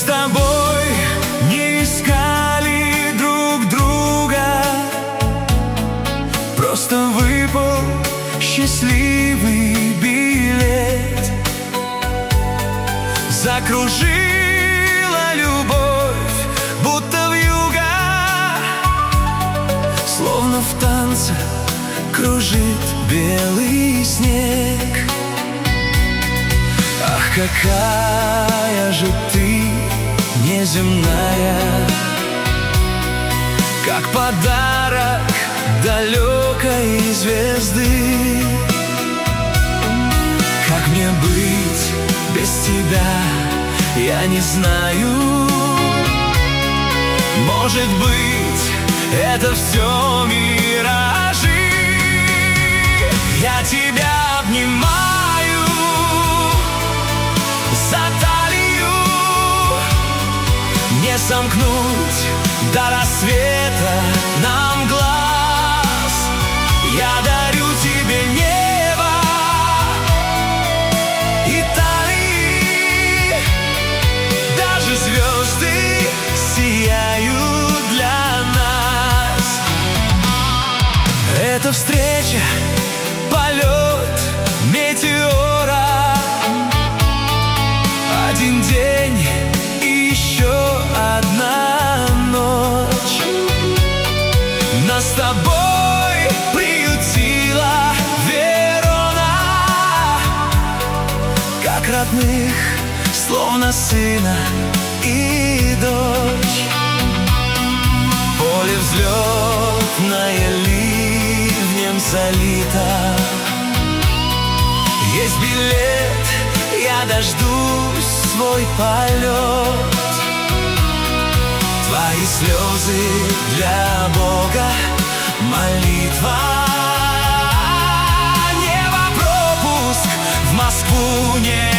тобой не искали друг друга, просто выпал счастливый билет. Закружила любовь, будто вьюга, словно в танце кружит белый снег. Ах, какая же ты неземная, как подарок далекой звезды. Как мне быть без тебя, я не знаю. Может быть, это все миражи. Я тебя обнимаю за талию, не сомкнуть до рассвета нам глаз. Я дарю тебе небо и талии, даже звезды сияют для нас. Это встреча, полет метеора, один день и еще одна ночь. Нас с тобой приютила Верона, как родных, словно сына и дочь. Поле взлетное ливнем залито, есть билет, я дождусь свой полет. Твои слезы для Бога молитва, небо пропуск в Москву не